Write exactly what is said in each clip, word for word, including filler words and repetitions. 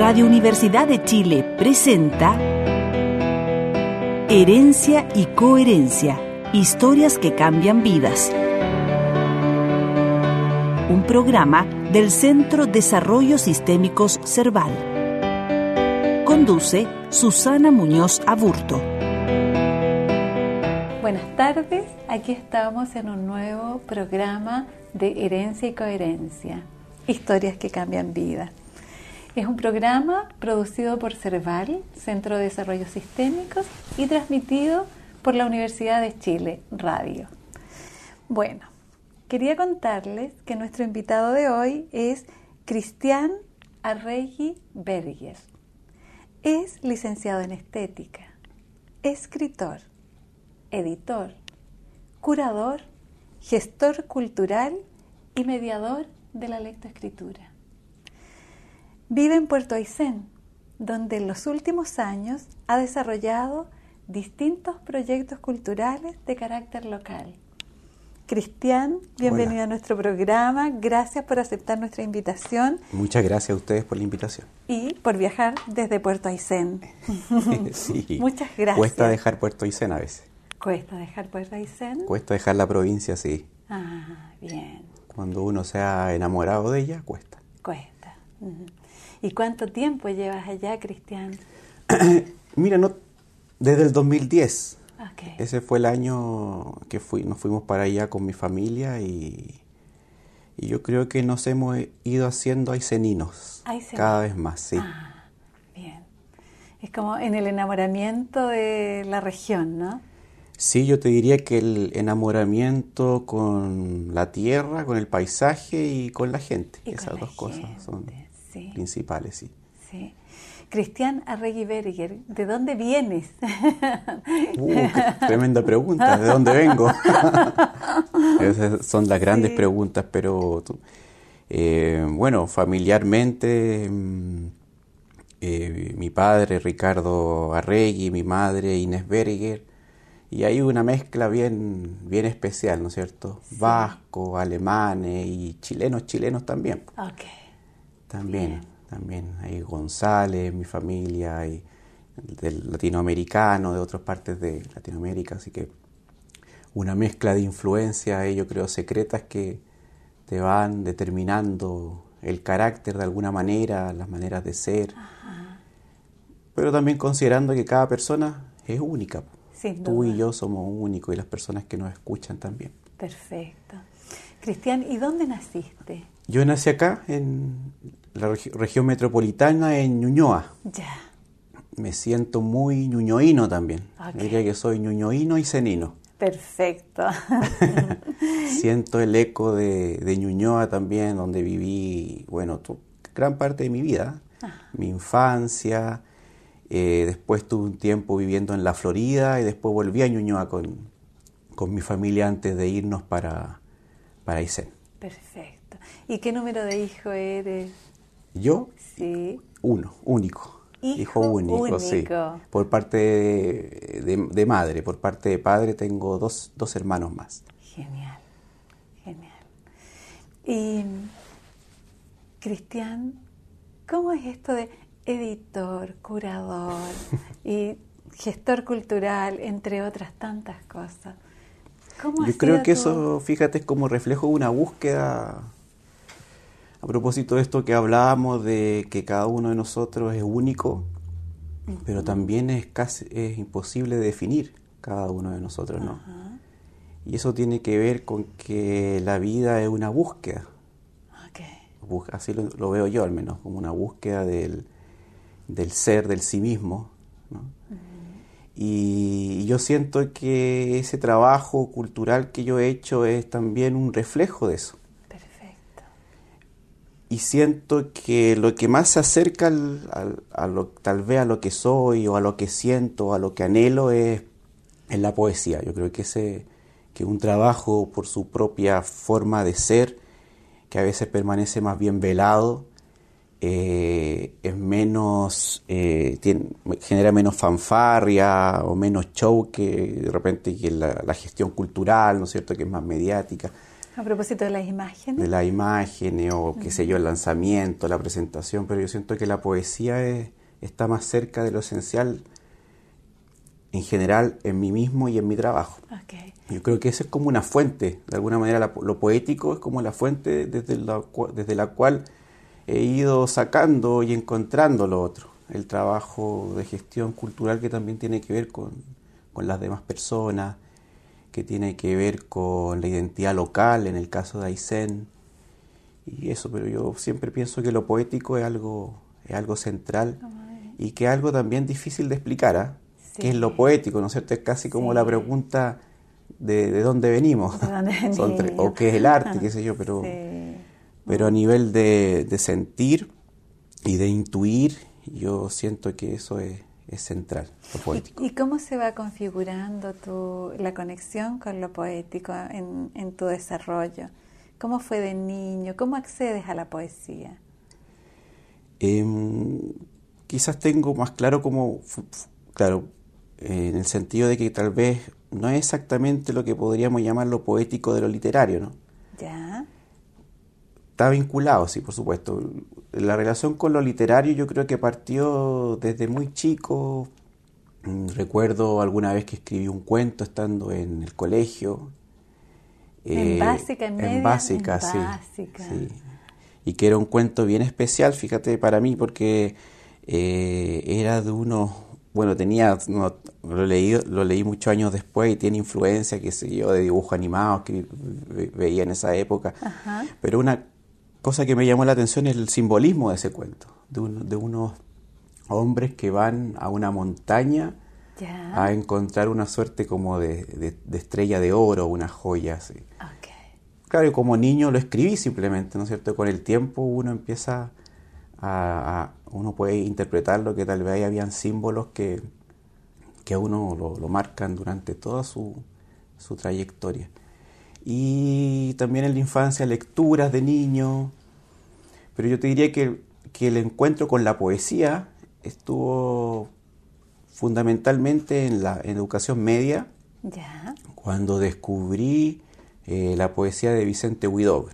Radio Universidad de Chile presenta Herencia y Coherencia, historias que cambian vidas. Un programa del Centro Desarrollo Sistémicos Cerval. Conduce Susana Muñoz Aburto. Buenas tardes, aquí estamos en un nuevo programa de Herencia y Coherencia, historias que cambian vidas. Es un programa producido por Cerval, Centro de Desarrollo Sistémicos, y transmitido por la Universidad de Chile, Radio. Bueno, quería contarles que nuestro invitado de hoy es Cristian Arregui Berger. Es licenciado en estética, escritor, editor, curador, gestor cultural y mediador de la lectoescritura. Vive en Puerto Aysén, donde en los últimos años ha desarrollado distintos proyectos culturales de carácter local. Cristian, bienvenido Hola. a nuestro programa. Gracias por aceptar nuestra invitación. Muchas gracias a ustedes por la invitación. Y por viajar desde Puerto Aysén. Sí. Muchas gracias. Cuesta dejar Puerto Aysén a veces. ¿Cuesta dejar Puerto Aysén? Cuesta dejar la provincia, sí. Ah, bien. Cuando uno se ha enamorado de ella, cuesta. Cuesta. Uh-huh. ¿Y cuánto tiempo llevas allá, Cristian? Mira, no, desde el dos mil diez. Okay. Ese fue el año que fui, nos fuimos para allá con mi familia y, y yo creo que nos hemos ido haciendo ayseninos cada vez más, sí. Ah, bien. Es como en el enamoramiento de la región, ¿no? Sí, yo te diría que el enamoramiento con la tierra, con el paisaje y con la gente. Y Esas dos gente, cosas son sí. principales, sí. Sí. Cristian Arregui Berger, ¿de dónde vienes? Uh, qué tremenda pregunta, ¿de dónde vengo? Esas son las grandes sí. preguntas, pero eh, bueno, familiarmente eh, mi padre Ricardo Arregui, mi madre Inés Berger, y hay una mezcla bien, bien especial, ¿no es cierto? Sí. Vasco, alemanes y chilenos, chilenos también. Ok. También. Bien. También hay González, mi familia, hay del latinoamericano, de otras partes de Latinoamérica, así que una mezcla de influencias, yo creo, secretas que te van determinando el carácter de alguna manera, las maneras de ser, Ajá. pero también considerando que cada persona es única. Sin Tú duda. y yo somos únicos y las personas que nos escuchan también. Perfecto. Cristian, ¿y dónde naciste? Yo nací acá, en la regi- región metropolitana, en Ñuñoa. Ya. Me siento muy ñuñoíno también. Okay. Diría que soy ñuñoíno y cenino. Perfecto. Siento el eco de, de Ñuñoa también, donde viví, bueno, tu, gran parte de mi vida. Ah. Mi infancia. Eh, después tuve un tiempo viviendo en la Florida y después volví a Ñuñoa con, con mi familia antes de irnos para, para Aysén. Perfecto. ¿Y qué número de hijo eres? ¿Yo? Sí. Uno, único. Hijo, Hijo único, único, sí. Por parte de, de, de madre, por parte de padre tengo dos, dos hermanos más. Genial, genial. Y, Cristian, ¿cómo es esto de editor, curador y gestor cultural, entre otras tantas cosas? ¿Cómo Yo ha creo sido que tu... eso, fíjate, es como reflejo de una búsqueda. A propósito de esto que hablábamos de que cada uno de nosotros es único, uh-huh. pero también es casi es imposible definir cada uno de nosotros, ¿no? Uh-huh. Y eso tiene que ver con que la vida es una búsqueda. Okay. Así lo, lo veo yo al menos, como una búsqueda del, del ser, del sí mismo, ¿no? Uh-huh. Y yo siento que ese trabajo cultural que yo he hecho es también un reflejo de eso. Y siento que lo que más se acerca al, al, a lo, tal vez a lo que soy o a lo que siento o a lo que anhelo es, es la poesía. Yo creo que ese que un trabajo por su propia forma de ser, que a veces permanece más bien velado, eh, es menos eh, tiene, genera menos fanfarria o menos show que de repente que la, la gestión cultural, ¿no es cierto?, que es más mediática. A propósito de las imágenes. De las imágenes o, qué sé yo, el lanzamiento, la presentación, pero yo siento que la poesía es, está más cerca de lo esencial en general en mí mismo y en mi trabajo. Okay. Yo creo que eso es como una fuente, de alguna manera la, lo poético es como la fuente desde la, desde la cual he ido sacando y encontrando lo otro. El trabajo de gestión cultural que también tiene que ver con, con las demás personas, que tiene que ver con la identidad local, en el caso de Aysén, y eso, pero yo siempre pienso que lo poético es algo, es algo central oh, y que es algo también difícil de explicar, ¿eh? Sí. ¿Qué es lo poético? ¿No es cierto? Es casi como sí. la pregunta de, de dónde venimos, ¿De dónde venimos? o qué es el arte, qué sé yo, pero, sí. pero a nivel de, de sentir y de intuir, yo siento que eso es es central, lo poético. ¿Y, ¿Y cómo se va configurando tu, la conexión con lo poético en, en tu desarrollo? ¿Cómo fue de niño? ¿Cómo accedes a la poesía? Eh, quizás tengo más claro como, claro, eh, en el sentido de que tal vez no es exactamente lo que podríamos llamar lo poético de lo literario, ¿no? Ya. Está vinculado, sí, por supuesto. La relación con lo literario yo creo que partió desde muy chico. Recuerdo alguna vez que escribí un cuento estando en el colegio. En eh, básica, en media. En básica, en sí, básica. sí. Y que era un cuento bien especial, fíjate, para mí, porque eh, era de unos... Bueno, tenía... No, lo, leí, lo leí muchos años después y tiene influencia, qué sé yo, de dibujos animados que ve, veía en esa época. Ajá. Pero una cosa que me llamó la atención es el simbolismo de ese cuento, de, un, de unos hombres que van a una montaña ya. a encontrar una suerte como de, de, de estrella de oro, una joya así. Okay. Claro, y como niño lo escribí simplemente, ¿no es cierto? Con el tiempo uno empieza a, a uno puede interpretar lo que tal vez ahí habían símbolos que, que a uno lo, lo marcan durante toda su, su trayectoria. Y también en la infancia lecturas de niño, pero yo te diría que, que el encuentro con la poesía estuvo fundamentalmente en la en educación media, ya. cuando descubrí eh, la poesía de Vicente Huidobro.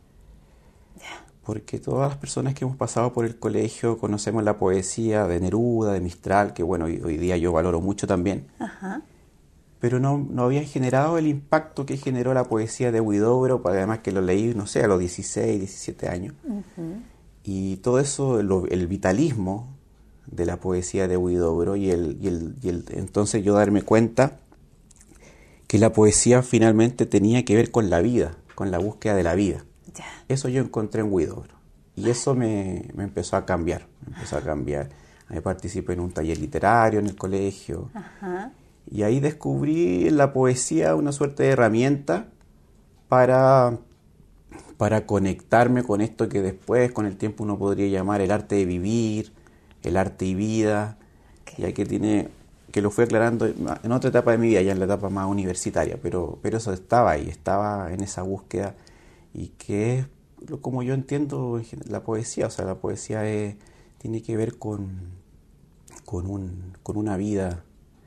Ya. Porque todas las personas que hemos pasado por el colegio conocemos la poesía de Neruda, de Mistral, que bueno, hoy, hoy día yo valoro mucho también. Ajá. Pero no, no había generado el impacto que generó la poesía de Huidobro, además que lo leí, no sé, a los dieciséis, diecisiete años. Uh-huh. Y todo eso, lo, el vitalismo de la poesía de Huidobro, y el, y, el, y el entonces yo darme cuenta que la poesía finalmente tenía que ver con la vida, con la búsqueda de la vida. Ya. Eso yo encontré en Huidobro. Y eso me, me empezó a cambiar, me empezó a cambiar. Me participé en un taller literario en el colegio. Ajá. Y ahí descubrí en la poesía una suerte de herramienta para, para conectarme con esto que después, con el tiempo, uno podría llamar el arte de vivir, el arte y vida, okay. Ya que tiene, que lo fui aclarando en otra etapa de mi vida, ya en la etapa más universitaria, pero, pero eso estaba ahí, estaba en esa búsqueda, y que es como yo entiendo la poesía, o sea, la poesía es, tiene que ver con, con, un, con una vida.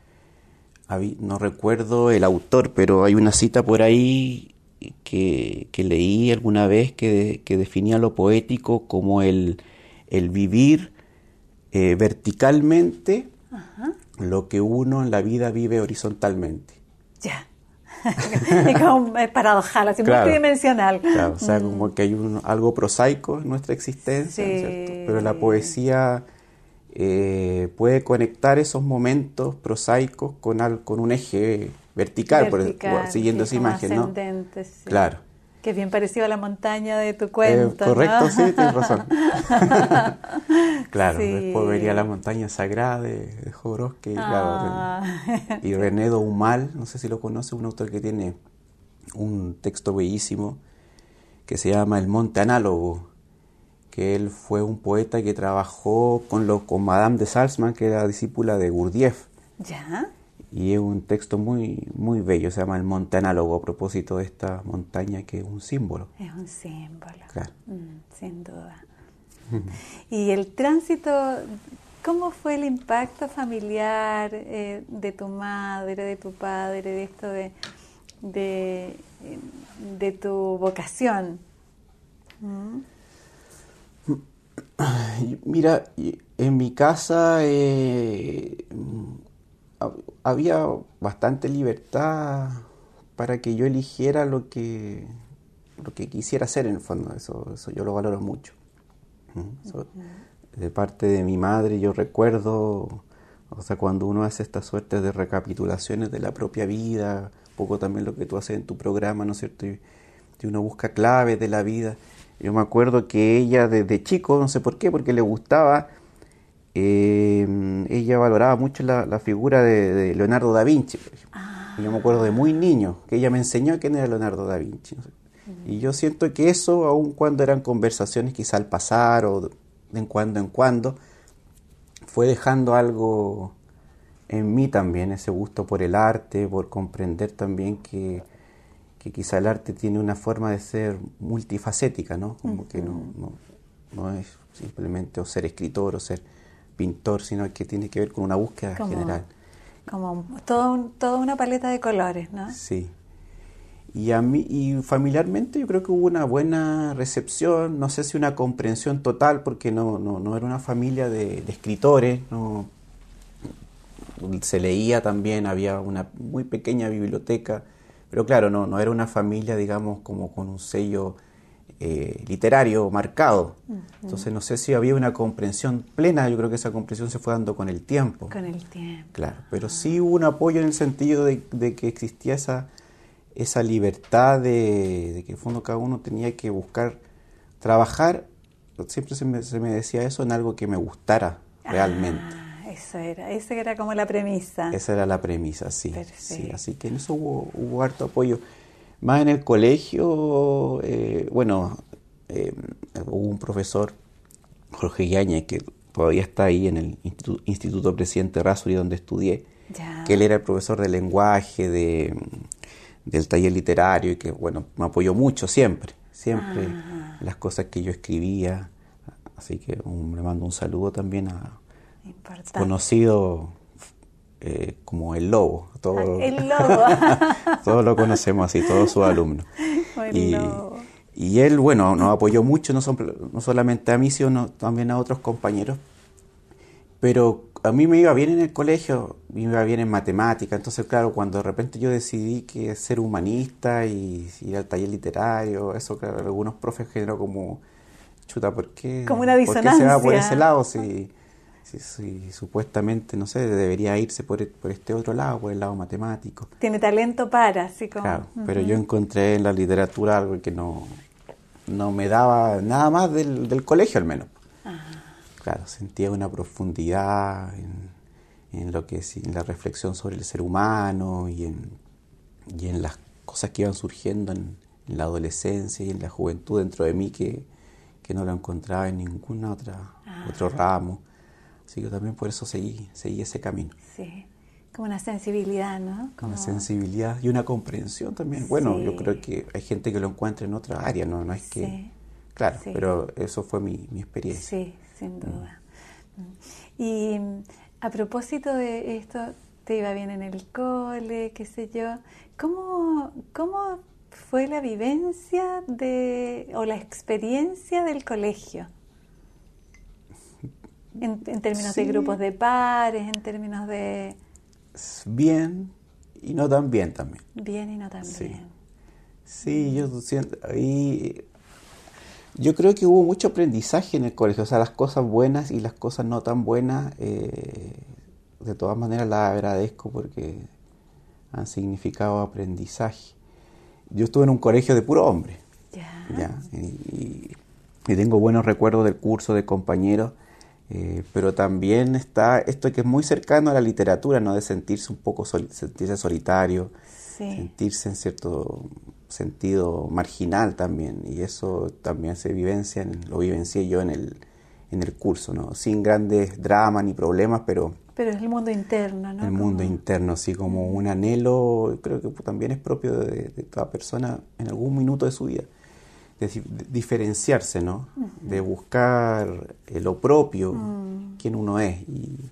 No recuerdo el autor, pero hay una cita por ahí que, que leí alguna vez que, que definía lo poético como el, el vivir eh, verticalmente. Ajá. Lo que uno en la vida vive horizontalmente. Ya. Es como es paradojal, así claro, multidimensional. Claro, o sea, mm. como que hay un, algo prosaico en nuestra existencia, sí. ¿no es cierto? Pero la poesía... Eh, puede conectar esos momentos prosaicos con, al, con un eje vertical, vertical por, siguiendo sí, esa imagen, ¿no? Sí. Claro. Que es bien parecido a la montaña de tu cuento, eh, correcto, ¿no? sí, tienes razón. Claro, sí. Después vería la montaña sagrada de, de Jodorowsky, ah. claro, y René Daumal, no sé si lo conoce, un autor que tiene un texto bellísimo que se llama El Monte Análogo, que él fue un poeta que trabajó con, lo, con Madame de Salzman, que era discípula de Gurdjieff. ¿Ya? Y es un texto muy, muy bello, se llama El Monte Análogo, a propósito de esta montaña que es un símbolo. Es un símbolo, claro. mm, sin duda. Y el tránsito, ¿cómo fue el impacto familiar eh, de tu madre, de tu padre, de esto de, de de tu vocación? ¿Mm? Mira, en mi casa eh, había bastante libertad para que yo eligiera lo que, lo que quisiera hacer en el fondo. Eso, eso yo lo valoro mucho. Eso, uh-huh. De parte de mi madre yo recuerdo, o sea, cuando uno hace esta suerte de recapitulaciones de la propia vida, un poco también lo que tú haces en tu programa, ¿no es cierto? Y, y uno busca claves de la vida. Yo me acuerdo que ella desde chico, no sé por qué, porque le gustaba, eh, ella valoraba mucho la, la figura de, de Leonardo da Vinci, por ejemplo. Ah. Y yo me acuerdo de muy niño, que ella me enseñó quién era Leonardo da Vinci. ¿No? Uh-huh. Y yo siento que eso, aun cuando eran conversaciones quizá al pasar o de en cuando en cuando, fue dejando algo en mí también, ese gusto por el arte, por comprender también que que quizá el arte tiene una forma de ser multifacética, ¿no? Como uh-huh. que no, no, no es simplemente o ser escritor o ser pintor, sino que tiene que ver con una búsqueda como, general. Como todo un, toda una paleta de colores, ¿no? Sí. Y, a mí, y familiarmente yo creo que hubo una buena recepción, no sé si una comprensión total, porque no, no, no era una familia de, de escritores, no, se leía también, había una muy pequeña biblioteca. Pero claro, no, no era una familia, digamos, como con un sello eh, literario marcado. Uh-huh. Entonces no sé si había una comprensión plena, yo creo que esa comprensión se fue dando con el tiempo. Con el tiempo. Claro, pero sí hubo un apoyo en el sentido de, de que existía esa, esa libertad de, de que en fondo cada uno tenía que buscar, trabajar, siempre se me, se me decía eso, en algo que me gustara realmente. Ah. Eso era, esa era como la premisa. Esa era la premisa, sí. sí así que en eso hubo, hubo harto apoyo. Más en el colegio, eh, bueno, eh, hubo un profesor, Jorge Yáñez, que todavía está ahí en el Instituto, Instituto Presidente Errázuriz, donde estudié, ya. Que él era el profesor de lenguaje, de, del taller literario, y que, bueno, me apoyó mucho siempre, siempre ah. las cosas que yo escribía. Así que um, le mando un saludo también a... Importante. Conocido eh, como el Lobo. Todo, el Lobo. Todos lo conocemos así, todos sus alumnos. Y, y él, bueno, nos apoyó mucho, no, son, no solamente a mí, sino también a otros compañeros. Pero a mí me iba bien en el colegio, me iba bien en matemática. Entonces, claro, cuando de repente yo decidí que ser humanista y ir al taller literario, eso, claro, algunos profes generó como, chuta, ¿por qué? Como una disonancia. ¿Por qué se va por ese lado? Si... Sí, sí, supuestamente, no sé, debería irse por, por este otro lado, por el lado matemático. Tiene talento para, así como... Claro, uh-huh. Pero yo encontré en la literatura algo que no, no me daba nada más del, del colegio, al menos. Uh-huh. Claro, sentía una profundidad en, en lo que es, en la reflexión sobre el ser humano y en, y en las cosas que iban surgiendo en, en la adolescencia y en la juventud dentro de mí que, que no lo encontraba en ningún otra, uh-huh. otro ramo. Así que también por eso seguí, seguí ese camino. Sí, como una sensibilidad, ¿no? Como... Una sensibilidad y una comprensión también. Bueno, sí. Yo creo que hay gente que lo encuentra en otra área, ¿no? No es que... Sí. Claro, sí. Pero eso fue mi, mi experiencia. Sí, sin duda. Mm. Y a propósito de esto, te iba bien en el cole, qué sé yo, ¿cómo, cómo fue la vivencia de o la experiencia del colegio? En, en términos sí. de grupos de pares, en términos de... Bien y no tan bien también. Bien y no tan sí. bien. Sí, mm. yo siento... Y yo creo que hubo mucho aprendizaje en el colegio. O sea, las cosas buenas y las cosas no tan buenas, eh, de todas maneras las agradezco porque han significado aprendizaje. Yo estuve en un colegio de puro hombre. Ya. ¿Ya? Y, y tengo buenos recuerdos del curso, de compañeros. Eh, pero también está esto que es muy cercano a la literatura, ¿no? De sentirse un poco soli- sentirse solitario, sí. sentirse en cierto sentido marginal también, y eso también se vivencia, en, lo vivencié yo en el, en el curso, ¿no? Sin grandes dramas ni problemas, pero... Pero es el mundo interno, ¿no? El mundo como... interno, sí, como un anhelo, creo que también es propio de, de toda persona en algún minuto de su vida. De, de diferenciarse, ¿no? Uh-huh. De buscar eh, lo propio, uh-huh. quién uno es. Y,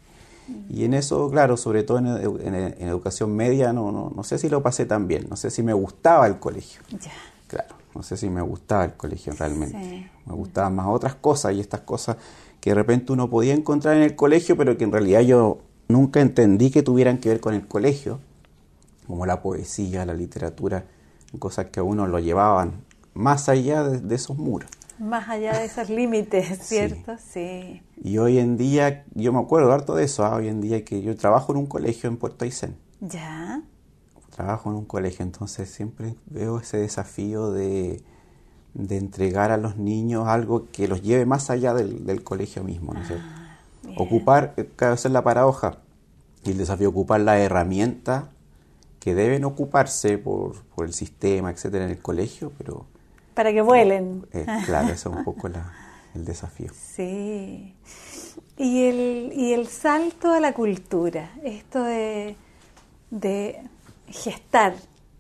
Y en eso, claro, sobre todo en, en, en educación media, no, no, no sé si lo pasé tan bien, no sé si me gustaba el colegio. Ya. Claro, no sé si me gustaba el colegio realmente. Sí. Me gustaban más otras cosas y estas cosas que de repente uno podía encontrar en el colegio, pero que en realidad yo nunca entendí que tuvieran que ver con el colegio, como la poesía, la literatura, cosas que a uno lo llevaban más allá de, de esos muros. Más allá de esos límites, ¿cierto? Sí. sí. Y hoy en día, yo me acuerdo harto de eso, ¿eh? Hoy en día que yo trabajo en un colegio en Puerto Aysén. Ya. Trabajo en un colegio, entonces siempre veo ese desafío de, de entregar a los niños algo que los lleve más allá del, del colegio mismo, ¿no es cierto? Ah, Ocupar, cada vez es la paradoja, y el desafío de ocupar las herramientas que deben ocuparse por, por el sistema, etcétera, en el colegio, pero... Para que vuelen. Eh, claro, ese es un poco la, el desafío. Sí. Y el, y el salto a la cultura, esto de, de gestar,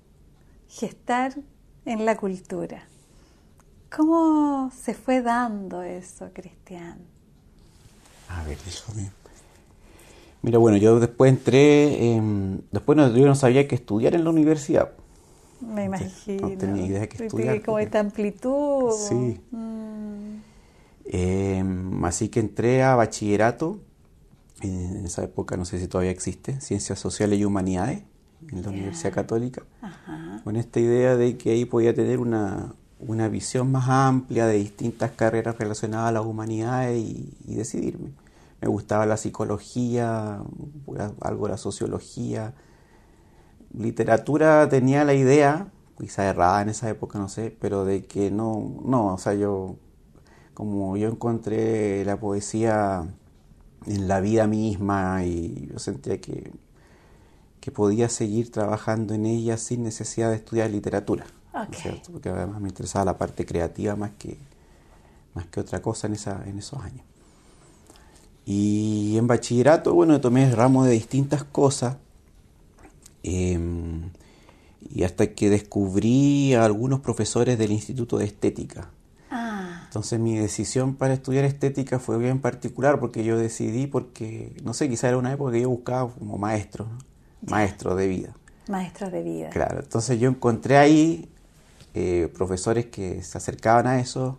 gestar en la cultura. ¿Cómo se fue dando eso, Cristian? A ver, hijo mío. Mira, bueno, yo después entré, eh, después no, yo no sabía qué estudiar en la universidad. Me imagino. No tenía idea de qué estudiar. Como esta amplitud. Sí. Mm. Eh, así que entré a bachillerato, en esa época no sé si todavía existe, Ciencias Sociales y Humanidades, en la Yeah. Universidad Católica, Ajá. con esta idea de que ahí podía tener una, una visión más amplia de distintas carreras relacionadas a las humanidades y, y decidirme. Me gustaba la psicología, algo de la sociología. Literatura tenía la idea, quizá errada en esa época, no sé, pero de que no, no, o sea, yo, como yo encontré la poesía en la vida misma y yo sentía que, que podía seguir trabajando en ella sin necesidad de estudiar literatura, Okay. ¿no es cierto? Porque además me interesaba la parte creativa más que, más que otra cosa en, esa, en esos años. Y en bachillerato, bueno, tomé ramos de distintas cosas. Eh, y hasta que descubrí a algunos profesores del Instituto de Estética. Ah. Entonces mi decisión para estudiar estética fue bien particular porque yo decidí porque, no sé, quizá era una época que yo buscaba como maestro, ¿no? Maestro de vida. Maestro de vida. Claro, entonces yo encontré ahí eh, profesores que se acercaban a eso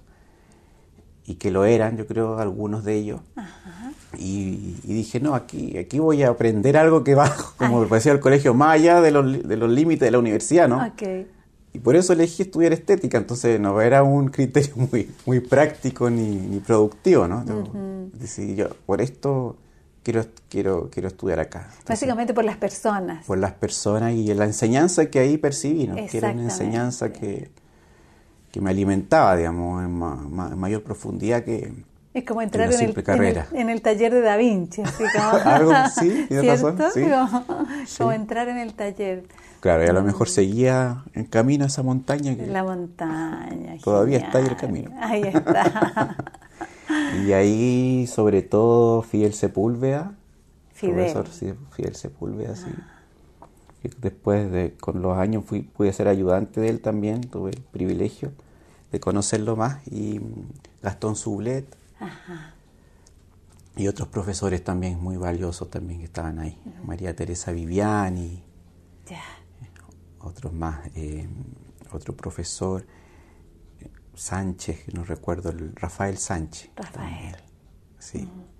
y que lo eran, yo creo, algunos de ellos. Ajá. Y, y dije, no, aquí, aquí voy a aprender algo que va, como me parecía el colegio, más allá de los, de los límites de la universidad, ¿no? Okay. Y por eso elegí estudiar estética, entonces no era un criterio muy, muy práctico ni, ni productivo, ¿no? Yo Uh-huh. decidí, yo, por esto quiero, quiero, quiero estudiar acá. Entonces, Básicamente por las personas. por las personas y la enseñanza que ahí percibí, ¿no? Que era una Exactamente. enseñanza que, que me alimentaba, digamos, en, ma, ma, en mayor profundidad que... Es como entrar una en el, simple en, carrera. el, en el taller de Da Vinci. Así como, Algo, sí, tienes razón, ¿cierto? sí. Como, Sí. como entrar en el taller. Claro, y a lo mejor seguía en camino a esa montaña que En la montaña. todavía genial. está ahí el camino. Ahí está. Y ahí, sobre todo, Fidel Sepúlveda, Fidel. profesor Fidel Sepúlveda, sí. Y después, de, con los años, fui, pude ser ayudante de él también, tuve el privilegio de conocerlo más, y Gastón Sublet, Ajá. y otros profesores también muy valiosos también que estaban ahí, uh-huh. María Teresa Viviani, Ya. otros más, eh, otro profesor, Sánchez, no recuerdo, el Rafael Sánchez. Rafael. También. Sí.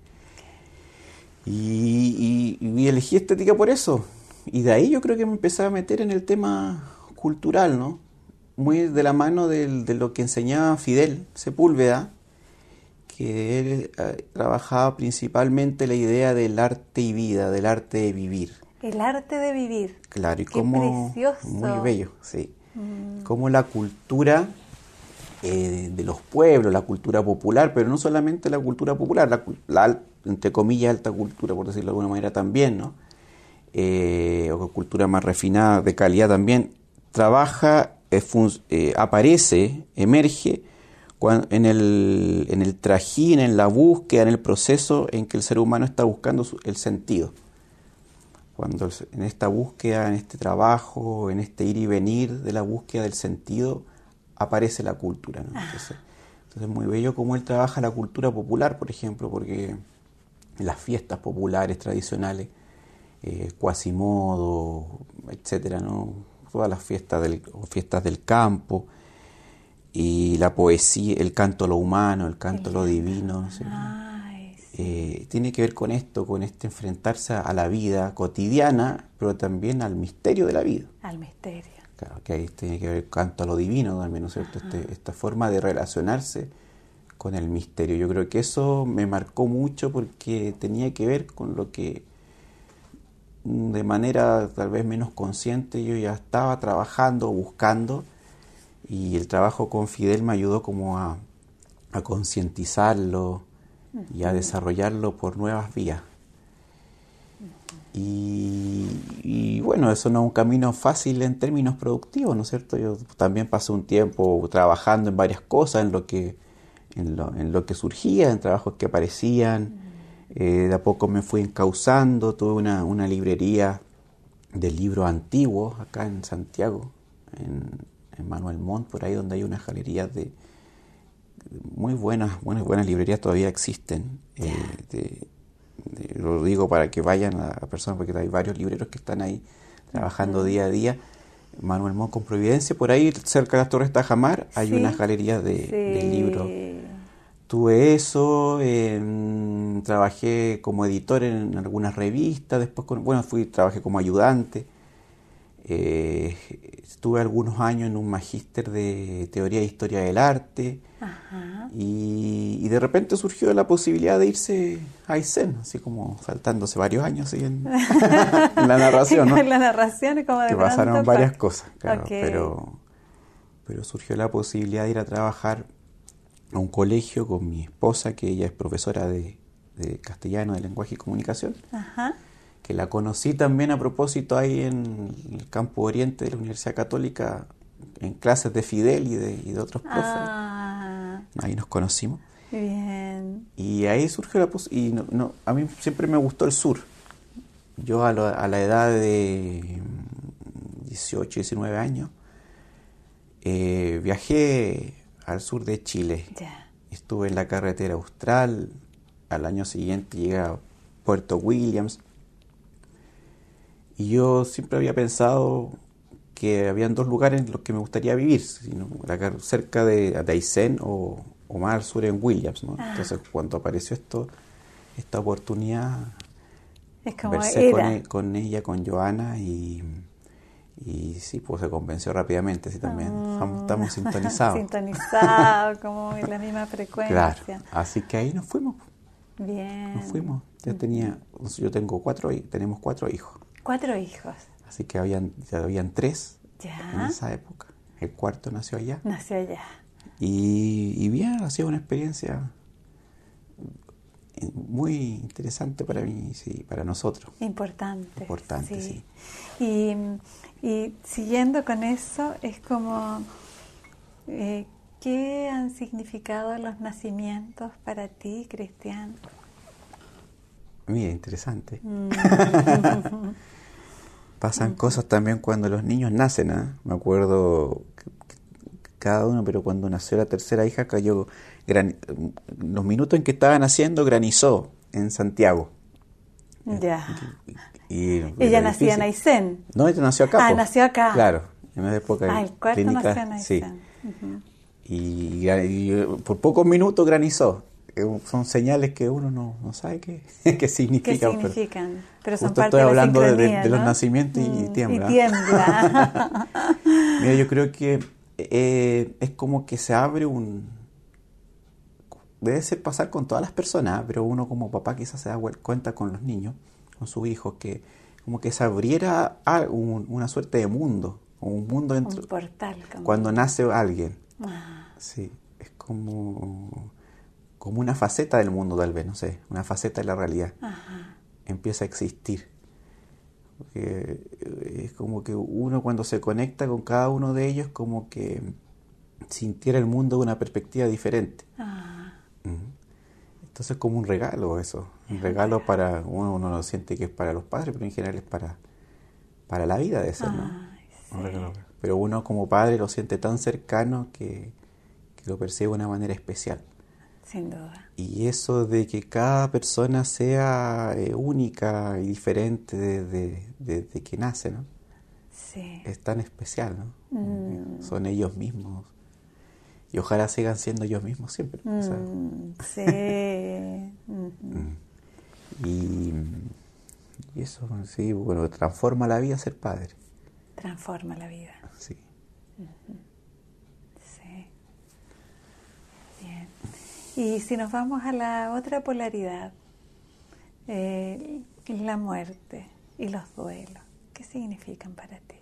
Uh-huh. Y, y, y elegí estética por eso. Y de ahí yo creo que me empecé a meter en el tema cultural, ¿no? Muy de la mano del, de lo que enseñaba Fidel Sepúlveda, que él eh, trabajaba principalmente la idea del arte y vida, del arte de vivir. El arte de vivir. Claro, y Qué cómo... precioso. Muy bello, sí. Mm. Cómo la cultura eh, de los pueblos, la cultura popular, pero no solamente la cultura popular, la, la entre comillas alta cultura, por decirlo de alguna manera también, ¿no? Eh, o cultura más refinada, de calidad también, trabaja, eh, fun- eh, aparece, emerge cuando, en, el, en el trajín, en la búsqueda, en el proceso en que el ser humano está buscando su, el sentido. Cuando el, en esta búsqueda, en este trabajo, en este ir y venir de la búsqueda del sentido, aparece la cultura, ¿no? Entonces, entonces es muy bello cómo él trabaja la cultura popular, por ejemplo, porque las fiestas populares tradicionales, eh, Quasimodo, etcétera, ¿no? Todas las fiestas del, o fiestas del campo, y la poesía, el canto a lo humano, el canto a lo divino, ¿sí? Ay, sí. Eh, tiene que ver con esto, con este enfrentarse a la vida cotidiana, pero también al misterio de la vida. Al misterio. Claro, que ahí tiene que ver canto a lo divino también, ¿no es cierto? Este, esta forma de relacionarse con el misterio. Yo creo que eso me marcó mucho porque tenía que ver con lo que de manera tal vez menos consciente yo ya estaba trabajando, buscando, y el trabajo con Fidel me ayudó como a, a concientizarlo y a desarrollarlo por nuevas vías. Y, y bueno, eso no es un camino fácil en términos productivos, ¿no es cierto? Yo también pasé un tiempo trabajando en varias cosas, en lo que, en lo, en lo que surgía, en trabajos que aparecían. Eh, de a poco me fui encauzando, tuve una, una librería de libros antiguos acá en Santiago, en, en Manuel Montt, por ahí donde hay unas galerías de muy buenas, buenas, buenas librerías todavía existen. Eh, de, de, lo digo para que vayan a, a personas, porque hay varios libreros que están ahí trabajando uh-huh. día a día. Manuel Montt con Providencia, por ahí cerca de las Torres Tajamar hay sí, unas galerías de, sí. de libros. Tuve eso, eh, trabajé como editor en algunas revistas, después con, bueno, fui trabajé como ayudante, eh, estuve algunos años en un magíster de teoría e historia del arte. Ajá. Y, y de repente surgió la posibilidad de irse a Aysén, así como saltándose varios años así en, en la narración, ¿no? En la narración, como de que pasaron pronto, varias pa... cosas, claro, okay. pero, pero surgió la posibilidad de ir a trabajar a un colegio con mi esposa, que ella es profesora de, de castellano, de lenguaje y comunicación. Ajá. Que la conocí también a propósito ahí en el campo oriente de la Universidad Católica, en clases de Fidel y de, y de otros profes. Ah. Ahí nos conocimos. Bien. Y ahí surgió la posibilidad. Y no, no, a mí siempre me gustó el sur. Yo a, lo, a la edad de dieciocho, diecinueve años, eh, viajé al sur de Chile. Yeah. Estuve en la carretera austral. Al año siguiente llegué a Puerto Williams. Y yo siempre había pensado que habían dos lugares en los que me gustaría vivir, sino cerca de, de Aysén o, o más al sur en Williams, ¿no? Ah. Entonces, cuando apareció esto, esta oportunidad, es como conversé era. Con, e, con ella, con Joana, y, y sí, pues se convenció rápidamente. Sí, también oh. estamos, estamos sintonizados. Sintonizados, como en la misma frecuencia. Claro, así que ahí nos fuimos. Bien. Nos fuimos. Yo tenía, yo tengo cuatro, tenemos cuatro hijos. Cuatro hijos. Así que habían, ya habían tres ya. en esa época. El cuarto nació allá. Nació allá. Y, y bien, ha sido una experiencia muy interesante para mí, sí, para nosotros. Importante. Importante, sí. sí. Y, y siguiendo con eso, es como, eh, ¿qué han significado los nacimientos para ti, Cristian? Mira, interesante. Mm. Pasan uh-huh. cosas también cuando los niños nacen, ¿eh? Me acuerdo que, que cada uno, pero cuando nació la tercera hija cayó, gran, los minutos en que estaba naciendo granizó en Santiago. Ya. Y, y ella nacía en Aysén. No, ella nació acá. Ah, po. nació acá. Claro, en una época ah, el cuarto clínica, nació en Aysén. Sí. Uh-huh. y, y por pocos minutos granizó. Son señales que uno no, no sabe qué, qué significan. ¿Qué significan? Pero, pero son justo parte estoy de hablando la de, de, ¿no? de los nacimientos y, y tiembla. Y tiembla. Mira, yo creo que eh, es como que se abre un... Debe ser pasar con todas las personas, pero uno como papá quizás se da cuenta con los niños, con sus hijos, que como que se abriera a un, una suerte de mundo, un mundo dentro, un portal. Como... Cuando nace alguien. Ah. Sí, es como... como una faceta del mundo, tal vez, no sé, una faceta de la realidad. Ajá. Empieza a existir. Porque es como que uno cuando se conecta con cada uno de ellos, como que sintiera el mundo de una perspectiva diferente. Ah. Entonces es como un regalo eso, un regalo regalo. para, uno, uno lo siente que es para los padres, pero en general es para, para la vida de ser, ¿no? Ay, sí. Un regalo. Pero uno como padre lo siente tan cercano que, que lo percibe de una manera especial. Sin duda. Y eso de que cada persona sea eh, única y diferente desde de, de, de que nace, ¿no? Sí. Es tan especial, ¿no? Mm. Son ellos mismos. Y ojalá sigan siendo ellos mismos siempre. Mm, o sea. Sí. Mm. Y, y eso, sí, bueno, transforma la vida ser padre. Transforma la vida. Sí. Uh-huh. Sí. Bien. Y si nos vamos a la otra polaridad, eh, la muerte y los duelos, ¿qué significan para ti?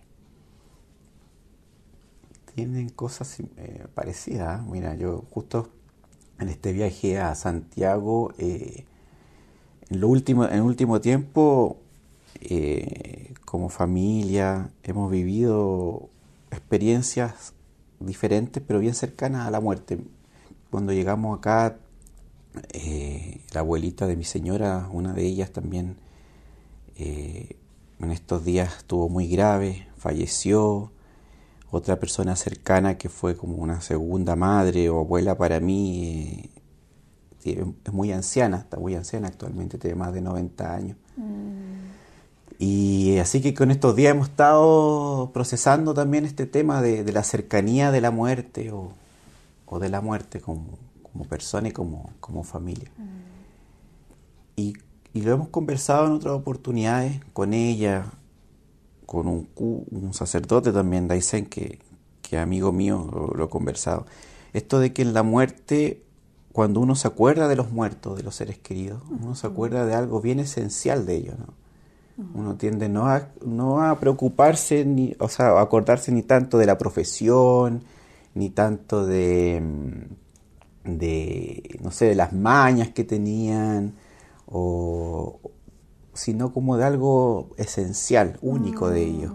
Tienen cosas eh, parecidas. Mira, yo justo en este viaje a Santiago, eh, en lo último, en el último tiempo, eh, como familia, hemos vivido experiencias diferentes, pero bien cercanas a la muerte. Cuando llegamos acá, eh, la abuelita de mi señora, una de ellas también, eh, en estos días estuvo muy grave, falleció. Otra persona cercana que fue como una segunda madre o abuela para mí, eh, es muy anciana, está muy anciana actualmente, tiene más de noventa años. Mm. Y así que con estos días hemos estado procesando también este tema de, de la cercanía de la muerte o, o de la muerte como, como persona y como, como familia. Mm. Y, y lo hemos conversado en otras oportunidades con ella, con un, un sacerdote también, Daisen, que, que amigo mío, lo, lo he conversado. Esto de que en la muerte, cuando uno se acuerda de los muertos, de los seres queridos, uh-huh. uno se acuerda de algo bien esencial de ellos, ¿no? Uh-huh. Uno tiende no a, no a preocuparse, ni, o sea, a acordarse ni tanto de la profesión, ni tanto de, de, no sé, de las mañas que tenían, o... sino como de algo esencial, único de ellos.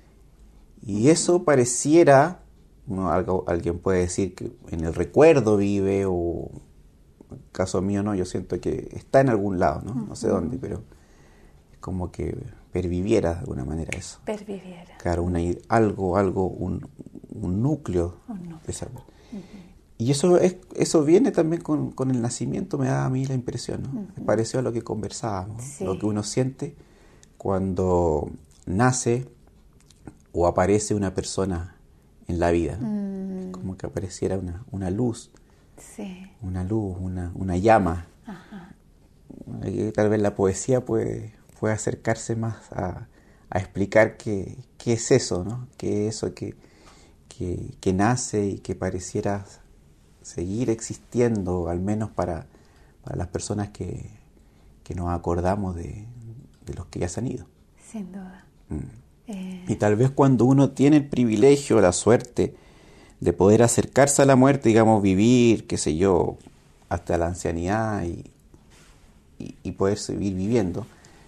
Y eso pareciera, ¿no? Algo, alguien puede decir que en el recuerdo vive, o en el caso mío no, yo siento que está en algún lado, ¿no? No sé dónde, pero es como que perviviera de alguna manera eso. Perviviera. Claro, una, algo, algo, un, un núcleo. Un núcleo. De esa, uh-huh. Y eso es eso viene también con, con el nacimiento, me da a mí la impresión, ¿no? Uh-huh. Me pareció a lo que conversábamos, sí. Lo que uno siente cuando nace o aparece una persona en la vida, ¿no? Uh-huh. Como que apareciera una, una luz, sí. una luz, una, una llama. Uh-huh. Y tal vez la poesía puede, puede acercarse más a, a explicar qué, qué es eso, ¿no? Qué es eso que, que, que nace y que pareciera seguir existiendo, al menos para, para las personas que, que nos acordamos de, de los que ya se han ido. Sin duda. Mm. Eh... Y tal vez cuando uno tiene el privilegio, la suerte de poder acercarse a la muerte, digamos, vivir, qué sé yo, hasta la ancianidad y, y, y poder seguir viviendo,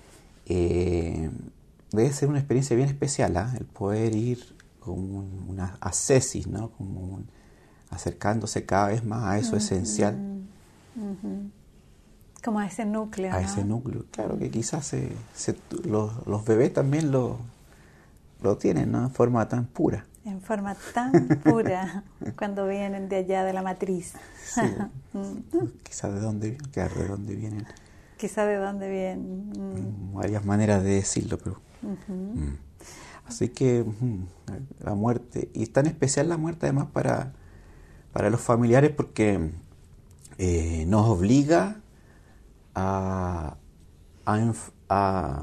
eh, debe ser una experiencia bien especial, ¿eh? El poder ir como un, una ascesis, ¿no? Como un, acercándose cada vez más a eso uh-huh. esencial. Uh-huh. Como a ese núcleo. A ¿no? ese núcleo, claro, que quizás se, se, los, los bebés también lo, lo tienen, ¿no? En forma tan pura. En forma tan pura, cuando vienen de allá de la matriz. Sí. Quizás de dónde vienen, claro, de dónde vienen. Quizás de dónde vienen. Mm. Varias maneras de decirlo, pero... Uh-huh. Mm. Así que mm, la muerte, y es tan especial la muerte además para... para los familiares porque eh, nos obliga a, a, a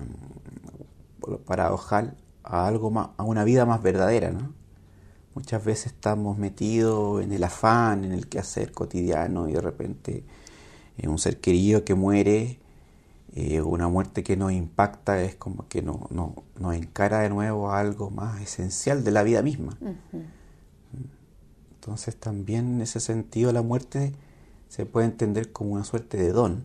paradojar a algo más, a una vida más verdadera, ¿no? Muchas veces estamos metidos en el afán, en el quehacer cotidiano, y de repente eh, un ser querido que muere, eh, una muerte que nos impacta, es como que no, no, nos encara de nuevo a algo más esencial de la vida misma. Uh-huh. Entonces también en ese sentido la muerte se puede entender como una suerte de don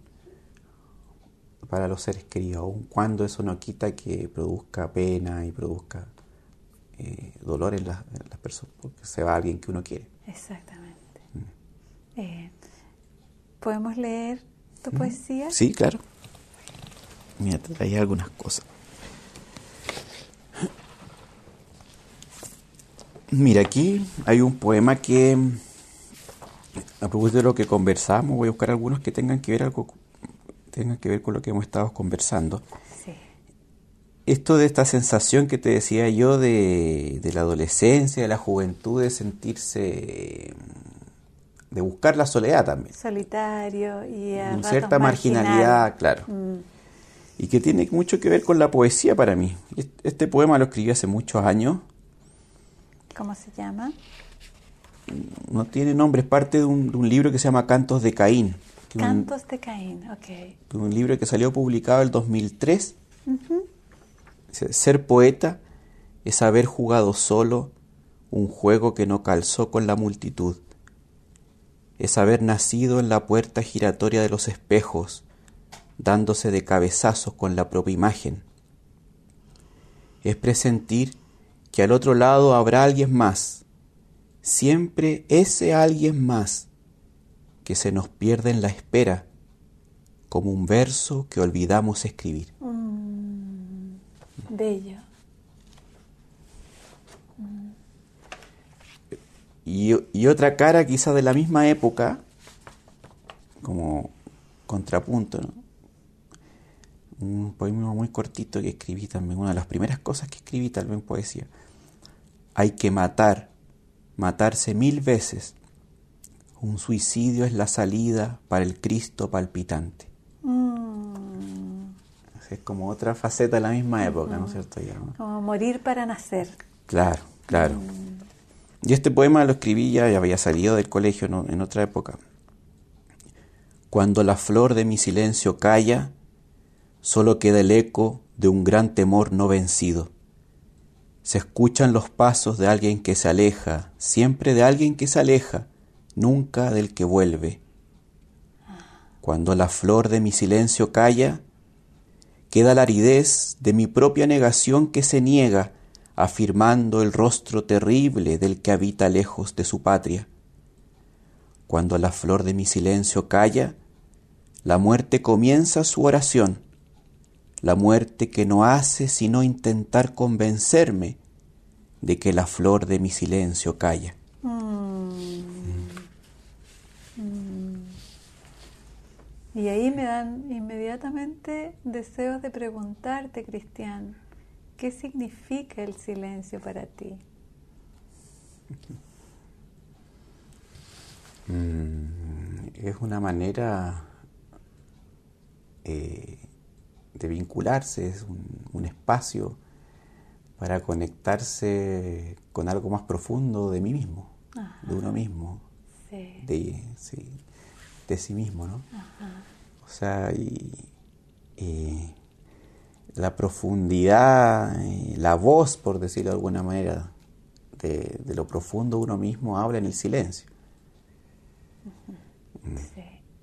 para los seres queridos, aun cuando eso no quita que produzca pena y produzca eh, dolor en las, en las personas, porque se va alguien que uno quiere. Exactamente. Mm. Eh, ¿Podemos leer tu mm. poesía? Sí, claro. Mira, te traía algunas cosas. Mira, aquí hay un poema que a propósito de lo que conversamos, voy a buscar algunos que tengan que ver algo, tengan que ver con lo que hemos estado conversando. Sí. Esto de esta sensación que te decía yo de, de la adolescencia, de la juventud, de sentirse, de buscar la soledad también. Solitario y a ratos cierta marginalidad, marginal. claro. Mm. Y que tiene mucho que ver con la poesía para mí. Este poema lo escribí hace muchos años. ¿Cómo se llama? No tiene nombre, es parte de un, de un libro que se llama Cantos de Caín. Cantos un, de Caín, ok. Un libro que salió publicado en el dos mil tres. Uh-huh. Ser poeta es haber jugado solo un juego que no calzó con la multitud. Es haber nacido en la puerta giratoria de los espejos, dándose de cabezazos con la propia imagen. Es presentir que al otro lado habrá alguien más, siempre ese alguien más, que se nos pierde en la espera, como un verso que olvidamos escribir. Mm, bello. Mm. Y, y otra cara quizá de la misma época, como contrapunto, ¿no? Un poema muy cortito que escribí también, una de las primeras cosas que escribí tal vez en poesía. Hay que matar, matarse mil veces. Un suicidio es la salida para el Cristo palpitante. Mm. Es como otra faceta de la misma época, uh-huh. ¿no es cierto? Ya, ¿no? Como morir para nacer. Claro, claro. Mm. Y este poema lo escribí ya, ya había salido del colegio, ¿no? En otra época. Cuando la flor de mi silencio calla, solo queda el eco de un gran temor no vencido. Se escuchan los pasos de alguien que se aleja, siempre de alguien que se aleja, nunca del que vuelve. Cuando la flor de mi silencio calla, queda la aridez de mi propia negación que se niega, afirmando el rostro terrible del que habita lejos de su patria. Cuando la flor de mi silencio calla, la muerte comienza su oración, la muerte que no hace sino intentar convencerme de que la flor de mi silencio calla. Mm. Mm. Y ahí me dan inmediatamente deseos de preguntarte, Cristian, ¿qué significa el silencio para ti? Mm, es una manera eh, de vincularse, es un, un espacio para conectarse con algo más profundo de mí mismo, ajá, de uno mismo, sí. De, sí, de sí mismo, ¿no? Ajá. O sea, y, y la profundidad, la voz, por decirlo de alguna manera, de, de lo profundo de uno mismo habla en el silencio. Uh-huh. Sí.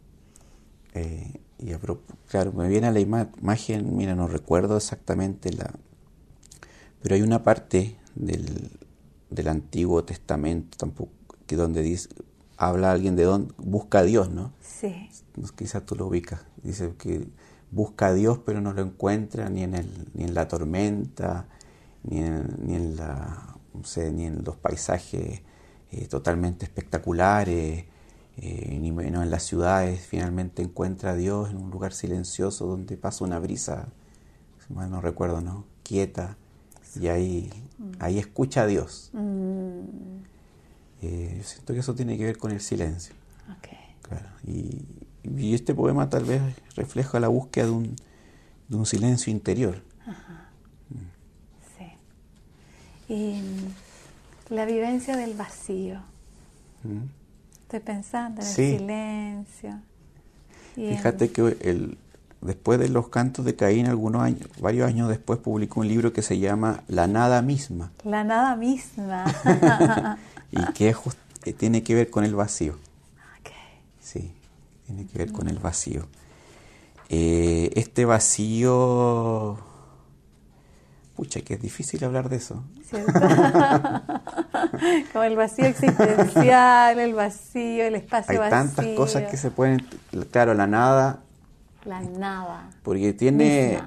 Eh, y a, claro, me viene a la ima- imagen, mira, no recuerdo exactamente la... Pero hay una parte del, del Antiguo Testamento tampoco, que donde dice, habla alguien de dónde busca a Dios, ¿no? Sí. Quizás tú lo ubicas. Dice que busca a Dios pero no lo encuentra ni en el, ni en la tormenta, ni en, ni en la, no sé, ni en los paisajes eh, totalmente espectaculares, eh, ni menos en las ciudades. Finalmente encuentra a Dios en un lugar silencioso donde pasa una brisa, si mal no recuerdo, ¿no? Quieta. Y ahí, mm. ahí escucha a Dios. Mm. Eh, yo siento que eso tiene que ver con el silencio. Okay. Claro. Y, y este poema tal vez refleja la búsqueda de un, de un silencio interior. Ajá. Mm. Sí. Y la vivencia del vacío. ¿Mm? Estoy pensando en el sí. silencio. Y Fíjate en... que el... Después de los cantos de Caín, algunos años, varios años después, publicó un libro que se llama La nada misma. La nada misma. Y que es just, tiene que ver con el vacío. Okay. Sí, tiene que ver mm. con el vacío. Eh, este vacío... Pucha, que es difícil hablar de eso. ¿Cierto? Como el vacío existencial, el vacío, el espacio vacío. Hay vacío. tantas cosas que se pueden... Claro, la nada... La nada. Porque tiene... Misma.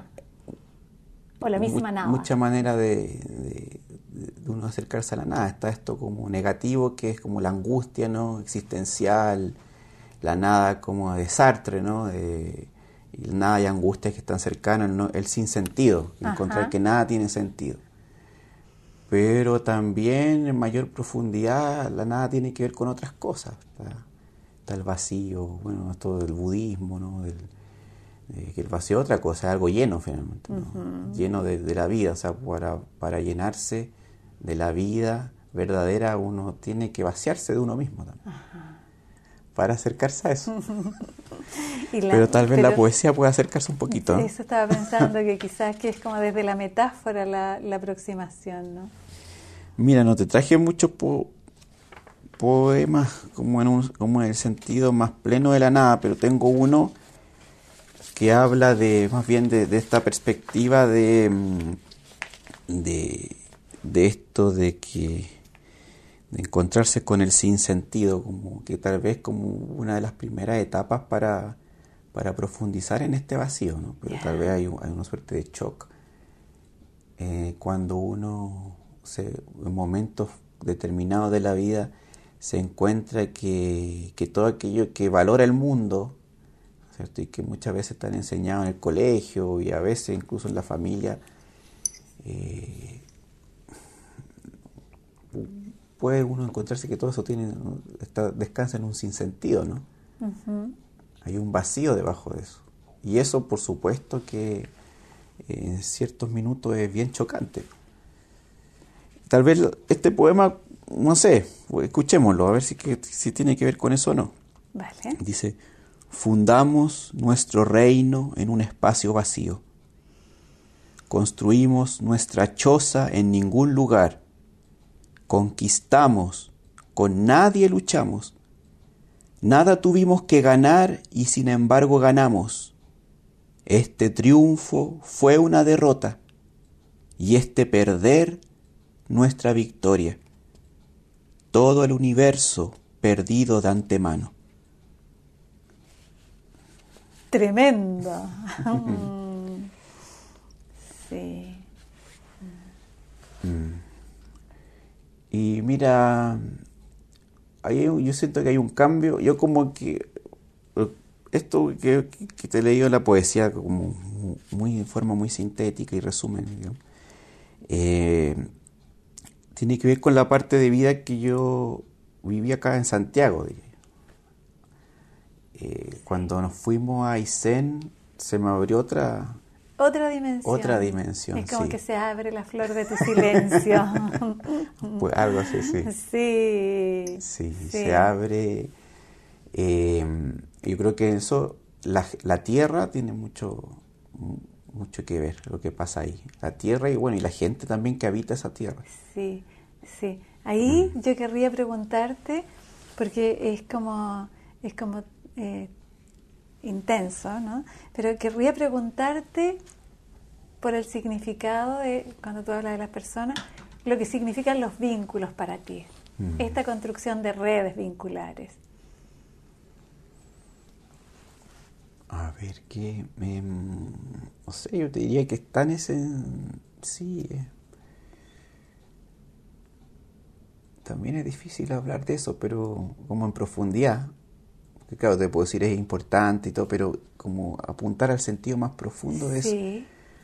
O la misma mu- nada. Mucha manera de, de, de uno acercarse a la nada. Está esto como negativo, que es como la angustia, ¿no? Existencial, la nada como de Sartre, ¿no? De, y nada y angustias que están cercanas, ¿no? El sinsentido, encontrar que nada tiene sentido. Pero también en mayor profundidad la nada tiene que ver con otras cosas. Está, está el vacío, bueno, esto del budismo, ¿no? Del, eh, que el vacío es otra cosa, es algo lleno finalmente, ¿no? Uh-huh. Lleno de, de la vida, o sea, para, para llenarse de la vida verdadera uno tiene que vaciarse de uno mismo también. Uh-huh. Para acercarse a eso. la, pero tal vez pero, la poesía puede acercarse un poquito, ¿no? Eso estaba pensando, que quizás que es como desde la metáfora la, la aproximación, ¿no? Mira, no te traje muchos po- poemas como en, un, como en el sentido más pleno de la nada, pero tengo uno que habla de más bien de, de esta perspectiva de, de, de esto de que de encontrarse con el sinsentido, como que tal vez como una de las primeras etapas para, para profundizar en este vacío, ¿no? Pero yeah. tal vez hay, hay una suerte de shock eh, cuando uno se, en momentos determinados de la vida se encuentra que, que todo aquello que valora el mundo, ¿cierto? Y que muchas veces están enseñados en el colegio y a veces incluso en la familia, eh, puede uno encontrarse que todo eso tiene está, descansa en un sinsentido, ¿no? Uh-huh. Hay un vacío debajo de eso. Y eso, por supuesto, que en ciertos minutos es bien chocante. Tal vez este poema, no sé, escuchémoslo, a ver si, que, si tiene que ver con eso o no. Vale. Dice: fundamos nuestro reino en un espacio vacío. Construimos nuestra choza en ningún lugar. Conquistamos, con nadie luchamos, nada tuvimos que ganar y sin embargo ganamos. Este triunfo fue una derrota y este perder nuestra victoria. Todo el universo perdido de antemano. Tremendo. Sí. Mm. Y mira, ahí yo siento que hay un cambio. Yo como que esto que, que te he leído la poesía como muy de forma muy sintética y resumen, digamos, eh, tiene que ver con la parte de vida que yo viví acá en Santiago. Eh, cuando nos fuimos a Aysén se me abrió otra... Otra dimensión. Otra dimensión, Es como sí. que se abre la flor de tu silencio. Pues algo así, sí. Sí. Sí, sí. se abre. Eh, yo creo que eso, la, la tierra tiene mucho, mucho que ver, lo que pasa ahí. La tierra y bueno, y la gente también que habita esa tierra. Sí, sí. Ahí mm. yo querría preguntarte, porque es como, es como eh, intenso, ¿no? Pero querría preguntarte por el significado de, cuando tú hablas de las personas, lo que significan los vínculos para ti, mm. esta construcción de redes vinculares. A ver, ¿qué? Eh, no sé, yo te diría que está en ese... Sí, eh. También es difícil hablar de eso, pero como en profundidad. Que claro, te puedo decir es importante y todo, pero como apuntar al sentido más profundo es... Sí.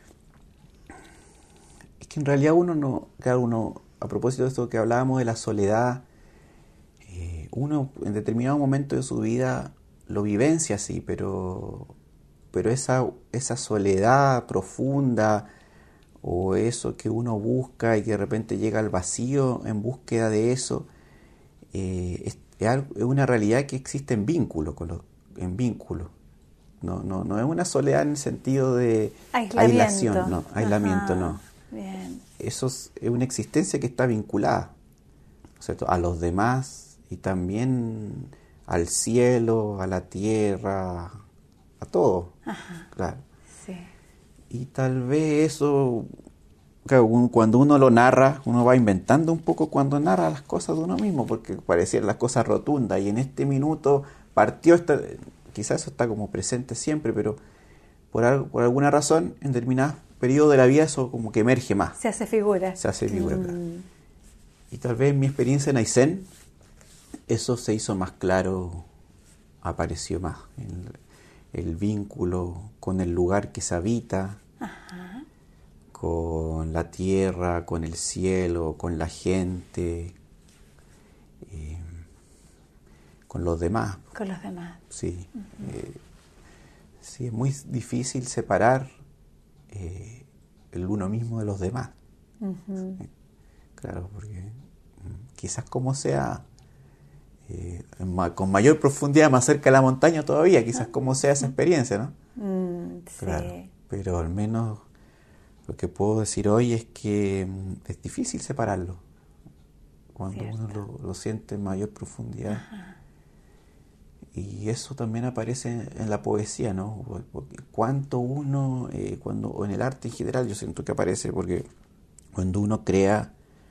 Es que en realidad uno no... Claro, uno, a propósito de esto que hablábamos de la soledad, eh, uno en determinado momento de su vida lo vivencia así, pero, pero esa, esa soledad profunda o eso que uno busca y que de repente llega al vacío en búsqueda de eso, eh, es, es una realidad que existe en vínculo, con lo, en vínculo. No, no, no es una soledad en el sentido de aislación, no, aislamiento. Ajá, no. Bien. Eso es una existencia que está vinculada, ¿cierto?, a los demás y también al cielo, a la tierra, a todo. Ajá, claro. Sí. Y tal vez eso, claro, cuando uno lo narra, uno va inventando un poco cuando narra las cosas de uno mismo, porque parecieran las cosas rotundas, y en este minuto partió esta, quizás eso está como presente siempre, pero por, algo, por alguna razón, en determinados periodos de la vida eso como que emerge más. Se hace figura. Se hace figura. Mm. Y tal vez en mi experiencia en Aysén, eso se hizo más claro apareció más. El, el vínculo con el lugar que se habita, Ajá. con la tierra, con el cielo, con la gente, eh, con los demás. Con los demás. Sí. Uh-huh. Eh, sí, es muy difícil separar eh, el uno mismo de los demás. Uh-huh. Sí. Claro, porque quizás como sea, eh, ma- con mayor profundidad, más cerca de la montaña todavía, quizás como sea esa experiencia, ¿no? Mm, sí. Claro, pero al menos lo que puedo decir hoy es que mm, es difícil separarlo cuando Cierto. uno lo, lo siente en mayor profundidad. Ajá. Y eso también aparece en la poesía, ¿no? Porque cuánto uno, eh, cuando, o en el arte en general, yo siento que aparece porque cuando uno crea,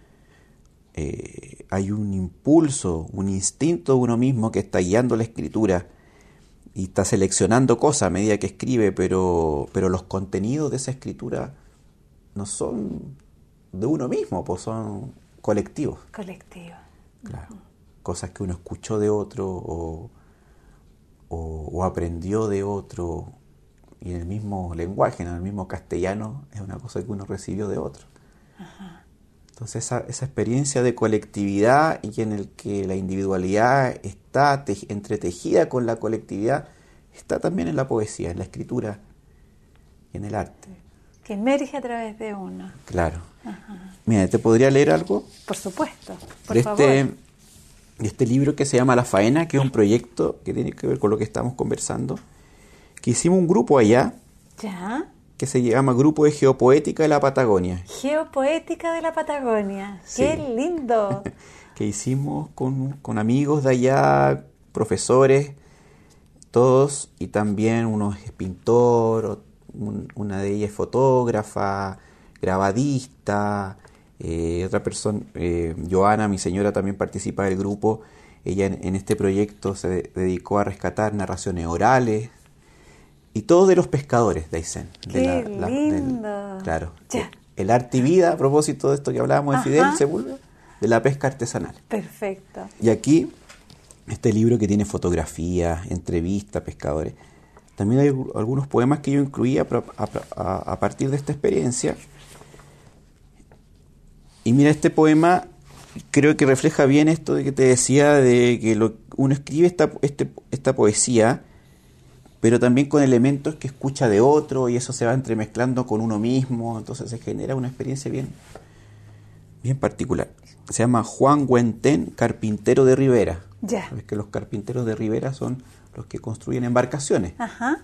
eh, hay un impulso, un instinto de uno mismo que está guiando la escritura y está seleccionando cosas a medida que escribe, pero, pero los contenidos de esa escritura no son de uno mismo, pues son colectivos. Colectivo. Claro. Uh-huh. Cosas que uno escuchó de otro o, o, o aprendió de otro, y en el mismo lenguaje, en el mismo castellano, es una cosa que uno recibió de otro. Ajá. Entonces esa, esa experiencia de colectividad y en el que la individualidad está te, entretejida con la colectividad, está también en la poesía, en la escritura y en el arte. Que emerge a través de uno. Claro. Ajá. Mira, ¿te podría leer algo? Por supuesto, por de favor. Este, de este libro que se llama La Faena, que es un proyecto que tiene que ver con lo que estamos conversando, que hicimos un grupo allá, ¿Ya? que se llama Grupo de Geopoética de la Patagonia. Geopoética de la Patagonia. Sí. ¡Qué lindo! Que hicimos con, con amigos de allá, profesores, todos, y también uno es pintor, un, una de ellas es fotógrafa, grabadista, eh, otra persona, eh, Joana, mi señora, también participa del grupo. Ella en, en este proyecto se de, dedicó a rescatar narraciones orales, y todos de los pescadores de Aysén. ¡Qué de la, la, lindo! del, claro. Ya. El arte y vida, a propósito de esto que hablábamos de Ajá. Fidel Sepúlveda, de la pesca artesanal. Perfecto. Y aquí, este libro que tiene fotografías, entrevistas, pescadores. También hay algunos poemas que yo incluía a, a, a partir de esta experiencia. Y mira, este poema creo que refleja bien esto de que te decía, de que lo, uno escribe esta, este, esta poesía, pero también con elementos que escucha de otro, y eso se va entremezclando con uno mismo, entonces se genera una experiencia bien, bien particular. Se llama Juan Güentén, carpintero de Ribera. Ya. Sabes que los carpinteros de Ribera son los que construyen embarcaciones. Ajá.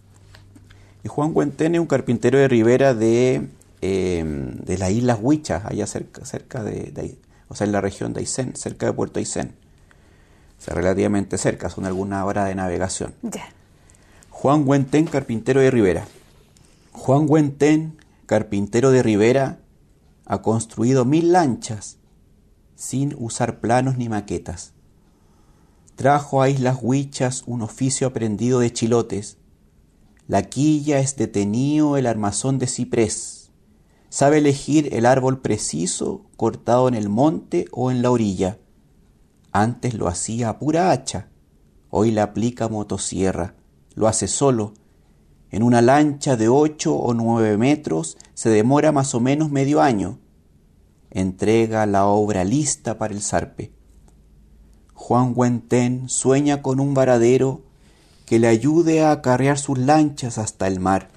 Y Juan Güentén es un carpintero de Ribera de, eh, de las Islas Huichas, allá cerca, cerca de, de, o sea, en la región de Aysén, cerca de Puerto Aysén. O sea, relativamente cerca, son algunas horas de navegación. Ya. Juan Güentén, carpintero de Ribera. Juan Güentén, carpintero de Ribera, ha construido mil lanchas sin usar planos ni maquetas. Trajo a Islas Huichas un oficio aprendido de chilotes. La quilla es de tenío el armazón de ciprés. Sabe elegir el árbol preciso cortado en el monte o en la orilla. Antes lo hacía a pura hacha, hoy le aplica motosierra. Lo hace solo. En una lancha de ocho o nueve metros se demora más o menos medio año. Entrega la obra lista para el zarpe. Juan Güentén sueña con un varadero que le ayude a acarrear sus lanchas hasta el mar.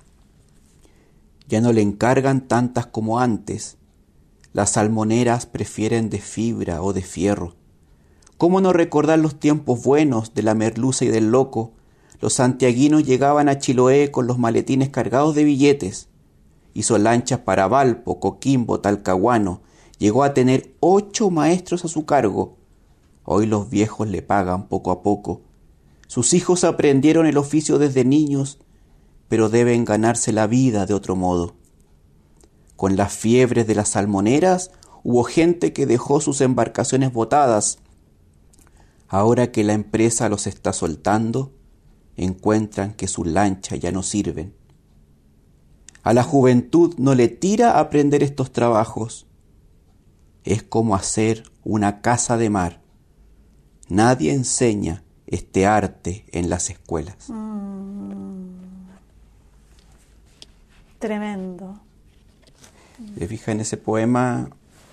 Ya no le encargan tantas como antes. Las salmoneras prefieren de fibra o de fierro. ¿Cómo no recordar los tiempos buenos de la merluza y del loco? Los santiaguinos llegaban a Chiloé con los maletines cargados de billetes. Hizo lanchas para Valpo, Coquimbo, Talcahuano. Llegó a tener ocho maestros a su cargo. Hoy los viejos le pagan poco a poco. Sus hijos aprendieron el oficio desde niños, pero deben ganarse la vida de otro modo. Con las fiebres de las salmoneras hubo gente que dejó sus embarcaciones botadas. Ahora que la empresa los está soltando, encuentran que sus lanchas ya no sirven. A la juventud no le tira aprender estos trabajos. Es como hacer una casa de mar. Nadie enseña este arte en las escuelas. Mm. Tremendo. ¿Te fijas en ese poema?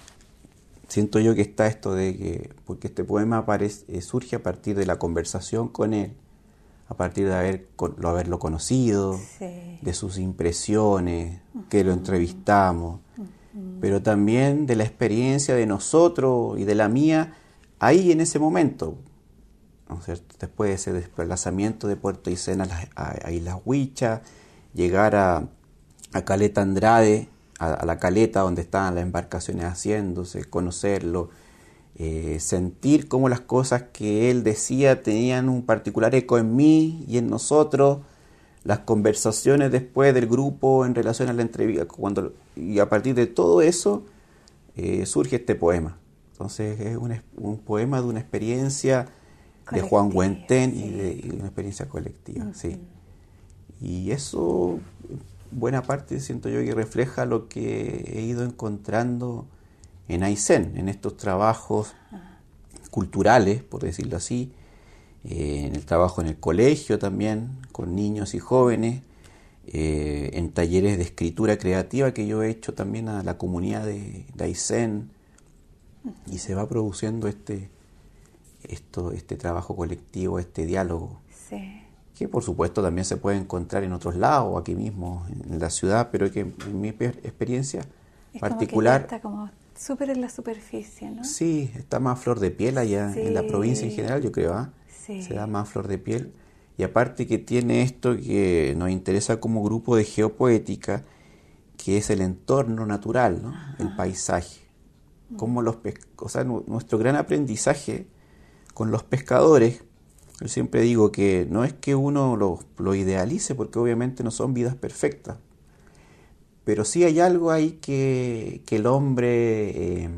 Siento yo que está esto de que, porque este poema aparece, eh, surge a partir de la conversación con él, a partir de haber, con, lo, haberlo conocido, Sí. de sus impresiones, uh-huh. que lo entrevistamos, uh-huh. pero también de la experiencia de nosotros y de la mía ahí en ese momento, ¿no es cierto? Después de ese desplazamiento de Puerto Aysén a, a, a Islas Huichas, llegar a, a Caleta Andrade, a, a la caleta donde estaban las embarcaciones haciéndose, conocerlo, eh, sentir cómo las cosas que él decía tenían un particular eco en mí y en nosotros, las conversaciones después del grupo en relación a la entrevista, cuando, y a partir de todo eso eh, surge este poema. Entonces es un, un poema de una experiencia colectiva, de Juan Huentén, sí. y, de, y de una experiencia colectiva, uh-huh. sí. Y eso, buena parte, siento yo, que refleja lo que he ido encontrando en Aysén, en estos trabajos uh-huh. culturales, por decirlo así, eh, en el trabajo en el colegio también, con niños y jóvenes, eh, en talleres de escritura creativa que yo he hecho también a la comunidad de, de Aysén, uh-huh. y se va produciendo este, esto, este trabajo colectivo, este diálogo. Sí. Que por supuesto también se puede encontrar en otros lados, aquí mismo, en la ciudad, pero que en mi experiencia es particular... Como que ya está como súper en la superficie, ¿no? Sí, está más flor de piel allá sí. en la provincia en general, yo creo, ¿eh? Sí. Se da más flor de piel. Y aparte que tiene esto que nos interesa como grupo de geopoética, que es el entorno natural, ¿no? Ajá. El paisaje. Como los pes- o sea, nuestro gran aprendizaje con los pescadores... Yo siempre digo que no es que uno lo, lo idealice, porque obviamente no son vidas perfectas, pero sí hay algo ahí que, que el hombre eh,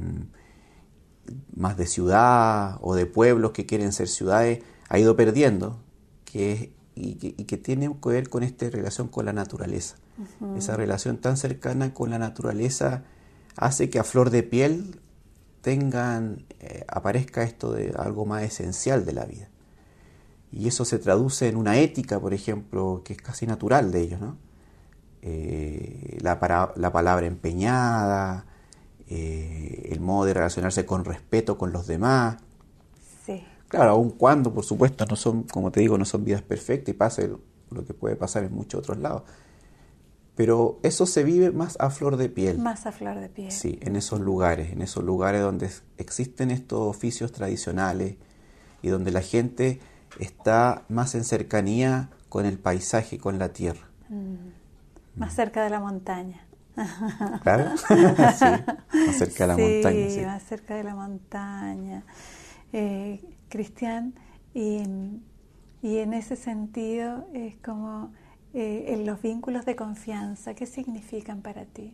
más de ciudad o de pueblos que quieren ser ciudades ha ido perdiendo, que, y, que, y que tiene que ver con esta relación con la naturaleza. Uh-huh. Esa relación tan cercana con la naturaleza hace que a flor de piel tengan, eh, aparezca esto de algo más esencial de la vida. Y eso se traduce en una ética, por ejemplo, que es casi natural de ellos, ¿no? Eh, la, para, la palabra empeñada, eh, el modo de relacionarse con respeto con los demás. Sí. Claro, aun cuando, por supuesto, no son, como te digo, no son vidas perfectas y pasa lo que puede pasar en muchos otros lados. Pero eso se vive más a flor de piel. Más a flor de piel. Sí, en esos lugares, en esos lugares donde existen estos oficios tradicionales y donde la gente está más en cercanía con el paisaje, con la tierra. Mm. Más cerca de la montaña. Claro, sí, más cerca de la sí, montaña. Sí, más cerca de la montaña. Eh, Cristian, y, y en ese sentido es como eh, en los vínculos de confianza, ¿qué significan para ti?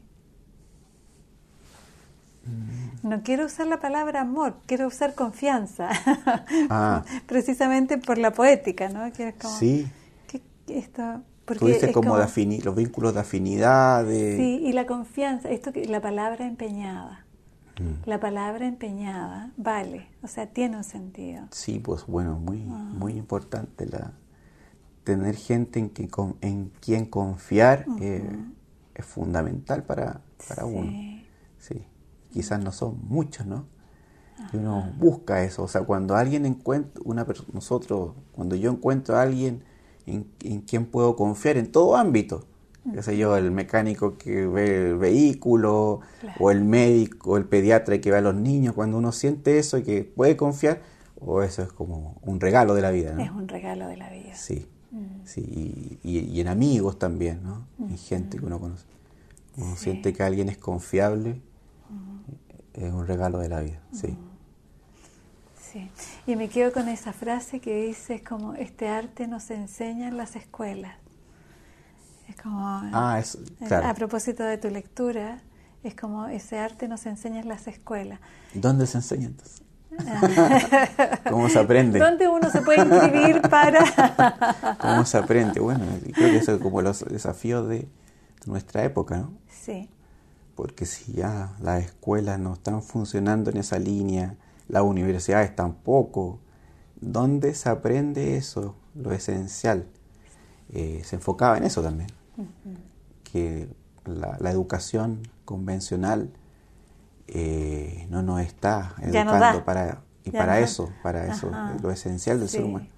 No quiero usar la palabra amor, quiero usar confianza. Ah. Precisamente por la poética, ¿no? Que es como, sí. ¿qué, esto, Tú dices como, como de afini- los vínculos de afinidad. De... Sí, y la confianza, esto que la palabra empeñada. Mm. La palabra empeñada vale, o sea, tiene un sentido. Sí, pues bueno, muy, ah. muy importante la tener gente en, que, en quien confiar uh-huh. eh, es fundamental para, para sí. uno. Sí. Quizás no son muchos, ¿no? Ajá. Y uno busca eso. O sea, cuando alguien encuentra, una persona, nosotros, cuando yo encuentro a alguien en, en quien puedo confiar en todo ámbito, uh-huh. qué sé yo, el mecánico que ve el vehículo, claro. o el médico, o el pediatra que ve a los niños, cuando uno siente eso y que puede confiar, o oh, eso es como un regalo de la vida, ¿no? Es un regalo de la vida. Sí, uh-huh. sí, y, y, y en amigos también, ¿no? Uh-huh. En gente que uno conoce. Uno sí. siente que alguien es confiable. Es un regalo de la vida, sí. Sí. Y me quedo con esa frase que dice, es como, este arte nos enseña en las escuelas. Es como, ah, eso, claro. A propósito de tu lectura, es como, ese arte nos enseña en las escuelas. ¿Dónde se enseña entonces? ¿Cómo se aprende? ¿Dónde uno se puede inscribir para...? ¿Cómo se aprende? Bueno, creo que eso es como los desafíos de nuestra época, ¿no? Sí. Porque si ya las escuelas no están funcionando en esa línea, las universidades tampoco, ¿dónde se aprende eso? Lo esencial. Eh, se enfocaba en eso también. Uh-huh. Que la, la educación convencional eh, no nos está educando no para, y ya para no. eso, para Ajá. eso, lo esencial del sí. ser humano.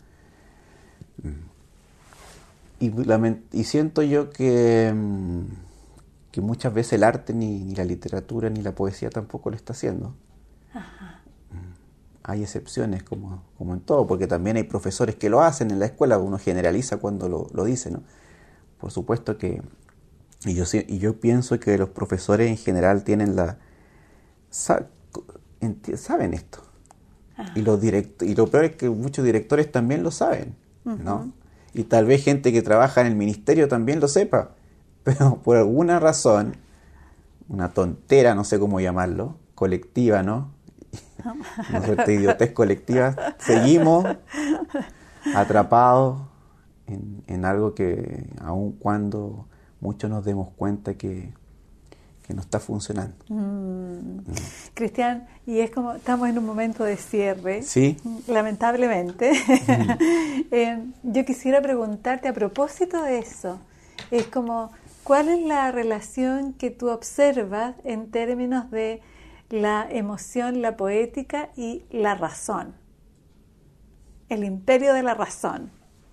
Y, lament- y siento yo que, que muchas veces el arte, ni, ni la literatura, ni la poesía tampoco lo está haciendo. Ajá. Hay excepciones como, como en todo, porque también hay profesores que lo hacen en la escuela, uno generaliza cuando lo, lo dice, ¿no? Por supuesto que, y yo, y yo pienso que los profesores en general tienen la, saben esto. Ajá. Y los direct, y lo peor es que muchos directores también lo saben, uh-huh. ¿no? Y tal vez gente que trabaja en el ministerio también lo sepa, pero por alguna razón, una tontera, no sé cómo llamarlo, colectiva, ¿no? Una suerte de idiotez colectiva, seguimos atrapados en, en algo que aun cuando muchos nos demos cuenta que, que no está funcionando. Mm. Mm. Cristian, y es como, estamos en un momento de cierre, ¿sí? Lamentablemente. Mm. eh, yo quisiera preguntarte a propósito de eso, es como, ¿cuál es la relación que tú observas en términos de la emoción, la poética y la razón? El imperio de la razón.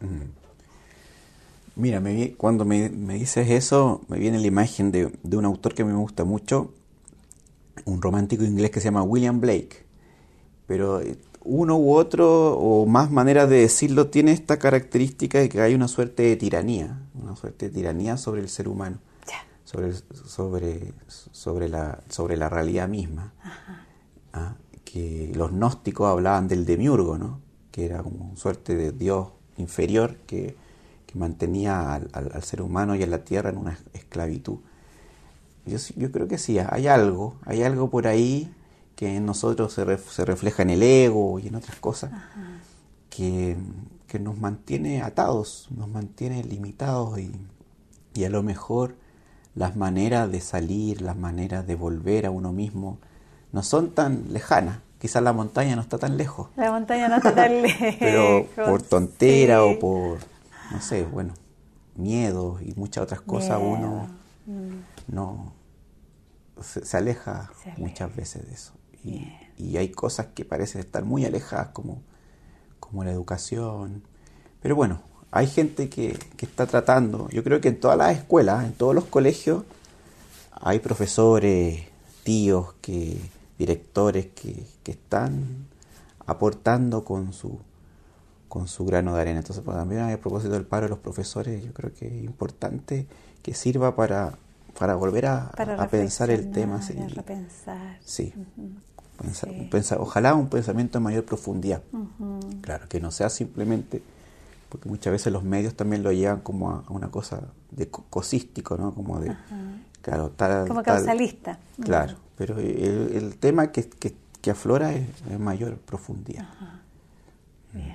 Mira, me, cuando me, me dices eso, me viene la imagen de, de un autor que a mí me gusta mucho, un romántico inglés que se llama William Blake. Pero uno u otro, o más maneras de decirlo, tiene esta característica de que hay una suerte de tiranía, una suerte de tiranía sobre el ser humano. Sobre, sobre, sobre, la, sobre la realidad misma. ¿Ah? Que los gnósticos hablaban del demiurgo, ¿no? Que era como una suerte de Dios inferior que, que mantenía al, al, al ser humano y a la tierra en una esclavitud. Yo, yo creo que sí, hay algo, hay algo por ahí que en nosotros se, ref, se refleja en el ego y en otras cosas que, que nos mantiene atados, nos mantiene limitados y, y a lo mejor las maneras de salir, las maneras de volver a uno mismo no son tan lejanas. Quizás la montaña no está tan lejos. La montaña no está tan lejos. Pero por tontera sí. o por, no sé, bueno, miedos y muchas otras cosas, Miedo. uno mm. no se, se, aleja se aleja muchas veces de eso. Y, y hay cosas que parecen estar muy alejadas, como, como la educación. Pero bueno, hay gente que, que está tratando, yo creo que en todas las escuelas, en todos los colegios, hay profesores, tíos, que, directores que, que están aportando con su, con su grano de arena. Entonces, pues, también a propósito del paro de los profesores, yo creo que es importante que sirva para, para volver a, para a pensar el tema. Sí, repensar. Sí. Uh-huh. Pensar, sí. Pensar, ojalá un pensamiento de mayor profundidad. Uh-huh. Claro, que no sea simplemente... porque muchas veces los medios también lo llevan como a, a una cosa de co- cosístico, ¿no? Como de, Ajá. claro, tal, como causalista. Tal, claro, uh-huh. pero el, el tema que, que, que aflora es, es mayor profundidad. Ajá. Bien.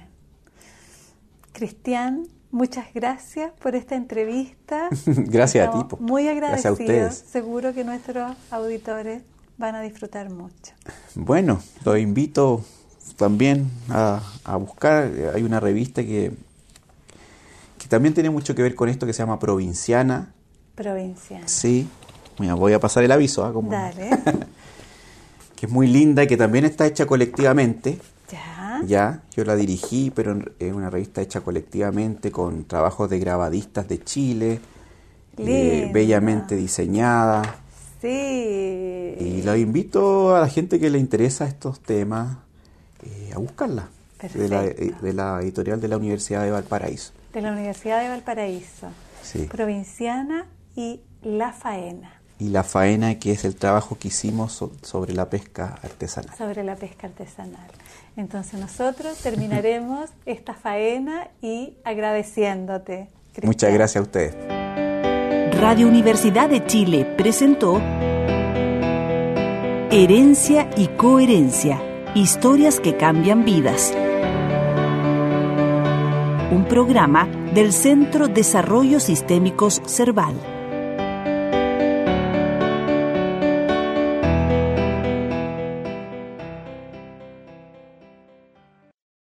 Cristian, muchas gracias por esta entrevista. Gracias Estamos a ti. Po. Muy agradecidos. Gracias a ustedes. Seguro que nuestros auditores van a disfrutar mucho. Bueno, los invito también a, a buscar. Hay una revista que que también tiene mucho que ver con esto, que se llama Provinciana. Provinciana. Sí. Mira, voy a pasar el aviso. ¿eh? Como... Dale. Que es muy linda y que también está hecha colectivamente. Ya. Ya, yo la dirigí, pero es una revista hecha colectivamente con trabajos de grabadistas de Chile, eh, bellamente diseñada. Sí. Y la invito a la gente que le interesa estos temas eh, a buscarla. De la, de la editorial de la Universidad de Valparaíso. De la Universidad de Valparaíso. Sí. Provinciana y La Faena. Y La Faena, que es el trabajo que hicimos so, sobre la pesca artesanal. Sobre la pesca artesanal. Entonces nosotros terminaremos esta faena y agradeciéndote, Cristian. Muchas gracias a ustedes. Radio Universidad de Chile presentó Herencia y Coherencia. Historias que cambian vidas. Un programa del Centro Desarrollo Sistémicos Cerval.